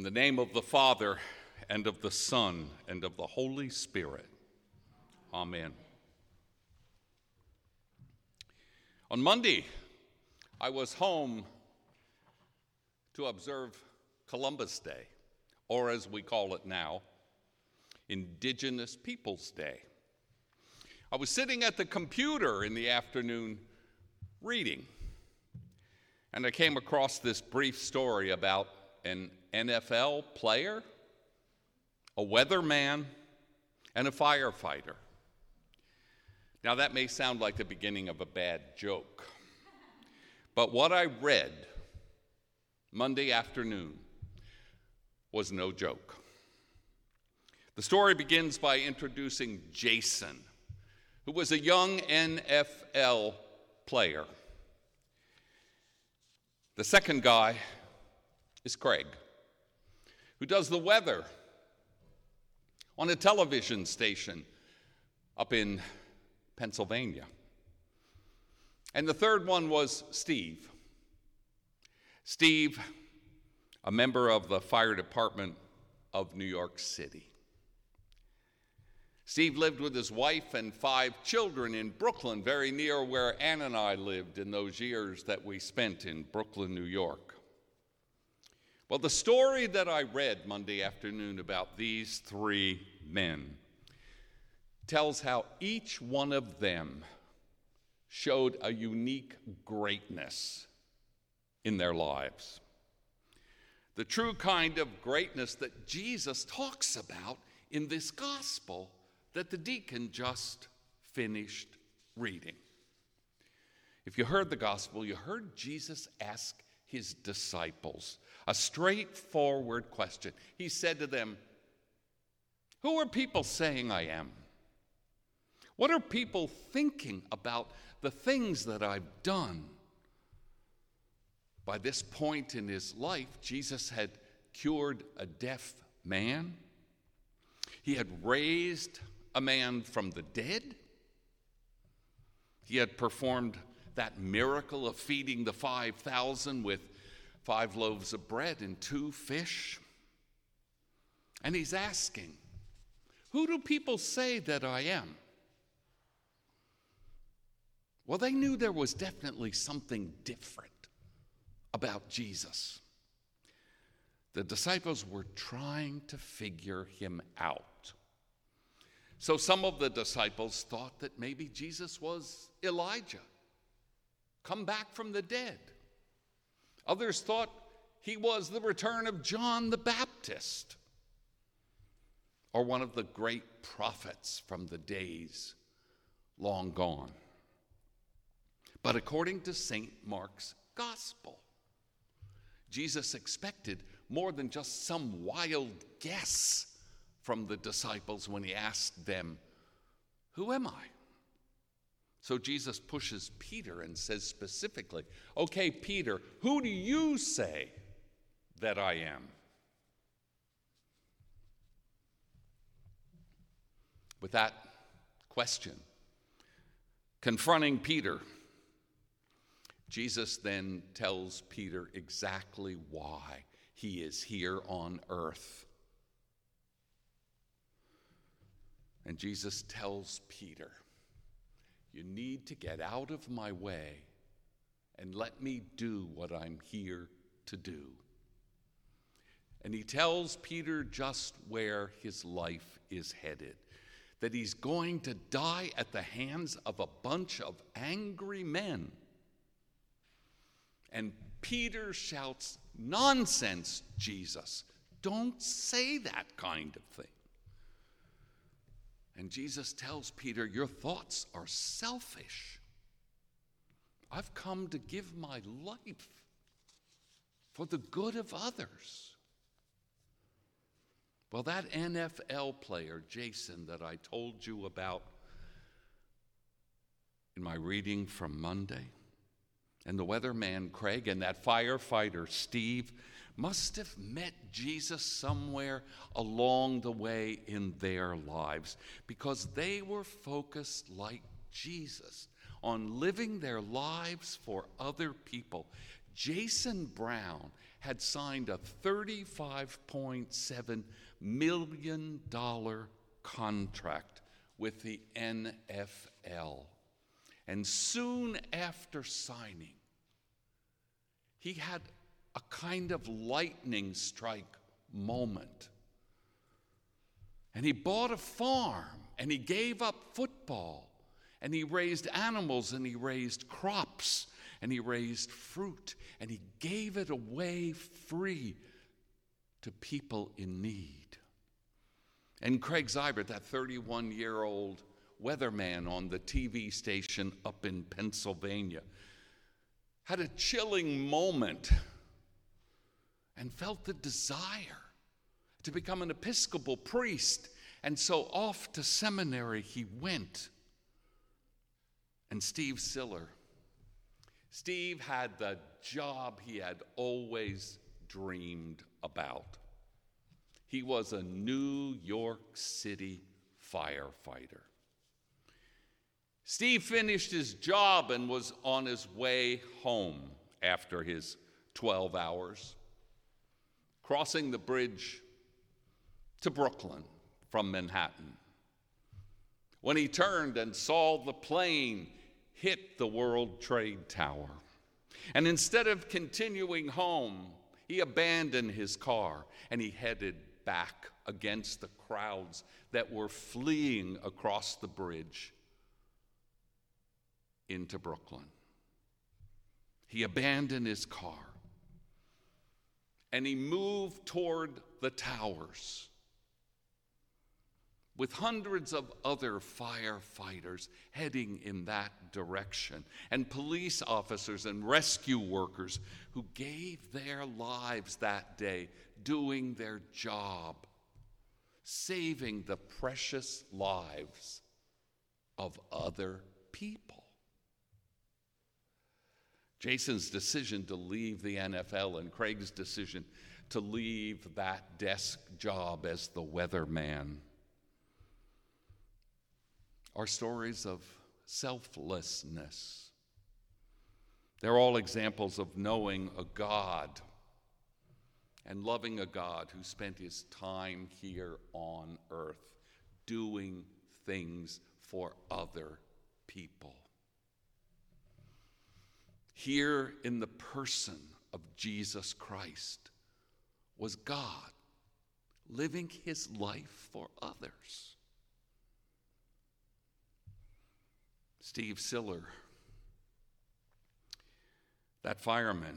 In the name of the Father, and of the Son, and of the Holy Spirit. Amen. On Monday, I was home to observe Columbus Day, or as we call it now, Indigenous Peoples Day. I was sitting at the computer in the afternoon reading, and I came across this brief story about an NFL player, a weatherman, and a firefighter. Now that may sound like the beginning of a bad joke, but what I read Monday afternoon was no joke. The story begins by introducing Jason, who was a young NFL player. The second guy is Craig, who does the weather on a television station up in Pennsylvania. And the third one was Steve. Steve, a member of the fire department of New York City. Steve lived with his wife and 5 children in Brooklyn, very near where Ann and I lived in those years that we spent in Brooklyn, New York. Well, the story that I read Monday afternoon about these 3 men tells how each one of them showed a unique greatness in their lives. The true kind of greatness that Jesus talks about in this gospel that the deacon just finished reading. If you heard the gospel, you heard Jesus ask his disciples a straightforward question. He said to them, "Who are people saying I am? What are people thinking about the things that I've done?" By this point in his life, Jesus had cured a deaf man. He had raised a man from the dead. He had performed that miracle of feeding the 5,000 with 5 loaves of bread and 2 fish. And he's asking, who do people say that I am? Well, they knew there was definitely something different about Jesus. The disciples were trying to figure him out. So some of the disciples thought that maybe Jesus was Elijah, come back from the dead. Others thought he was the return of John the Baptist, or one of the great prophets from the days long gone. But according to St. Mark's Gospel, Jesus expected more than just some wild guess from the disciples when he asked them, "Who am I?" So Jesus pushes Peter and says specifically, "Okay, Peter, who do you say that I am?" With that question confronting Peter, Jesus then tells Peter exactly why he is here on earth. And Jesus tells Peter, "You need to get out of my way and let me do what I'm here to do." And he tells Peter just where his life is headed, that he's going to die at the hands of a bunch of angry men. And Peter shouts, "Nonsense, Jesus. Don't say that kind of thing." And Jesus tells Peter, "Your thoughts are selfish. I've come to give my life for the good of others." Well, that NFL player, Jason, that I told you about in my reading from Monday, and the weatherman, Craig, and that firefighter, Steve, must have met Jesus somewhere along the way in their lives, because they were focused like Jesus on living their lives for other people, Jason Brown had signed a $35.7 million contract with the NFL. And soon after signing, he had a kind of lightning strike moment. And he bought a farm, and he gave up football, and he raised animals, and he raised crops, and he raised fruit, and he gave it away free to people in need. And Craig Zybert, that 31-year-old weatherman on the TV station up in Pennsylvania, had a chilling moment and felt the desire to become an Episcopal priest. And so off to seminary he went. And Steve Siller, Steve had the job he had always dreamed about. He was a New York City firefighter. Steve finished his job and was on his way home after his 12 hours, crossing the bridge to Brooklyn from Manhattan, when he turned and saw the plane hit the World Trade Tower. And instead of continuing home, he abandoned his car and he headed back against the crowds that were fleeing across the bridge into Brooklyn. He abandoned his car and he moved toward the towers with hundreds of other firefighters heading in that direction, and police officers and rescue workers who gave their lives that day doing their job, saving the precious lives of other people. Jason's decision to leave the NFL and Craig's decision to leave that desk job as the weatherman are stories of selflessness. They're all examples of knowing a God and loving a God who spent his time here on earth doing things for other people. Here in the person of Jesus Christ was God living his life for others. Steve Siller, that fireman,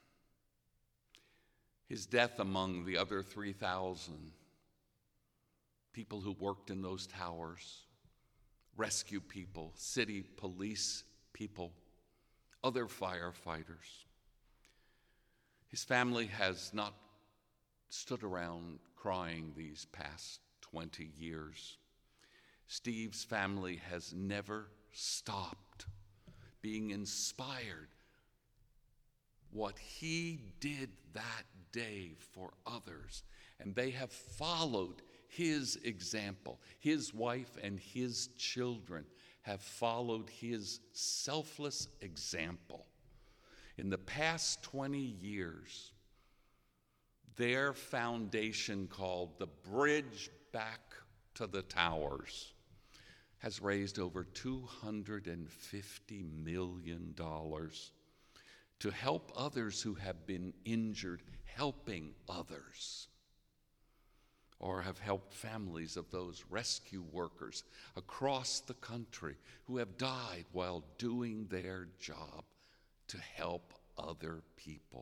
his death among the other 3,000 people who worked in those towers, rescue people, city police people, other firefighters. His family has not stood around crying these past 20 years. Steve's family has never stopped being inspired what he did that day for others, and they have followed his example. His wife and his children have followed his selfless example. In the past 20 years, their foundation, called the Bridge Back to the Towers, has raised over $250 million to help others who have been injured, helping others, or have helped families of those rescue workers across the country who have died while doing their job to help other people.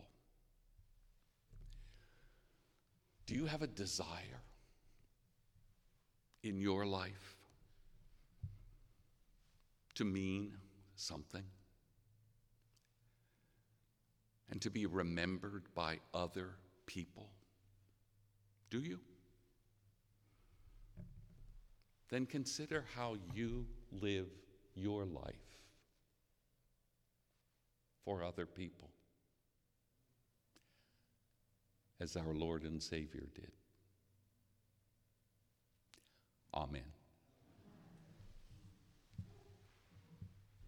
Do you have a desire in your life to mean something and to be remembered by other people? Do you? Then consider how you live your life for other people, as our Lord and Savior did. Amen.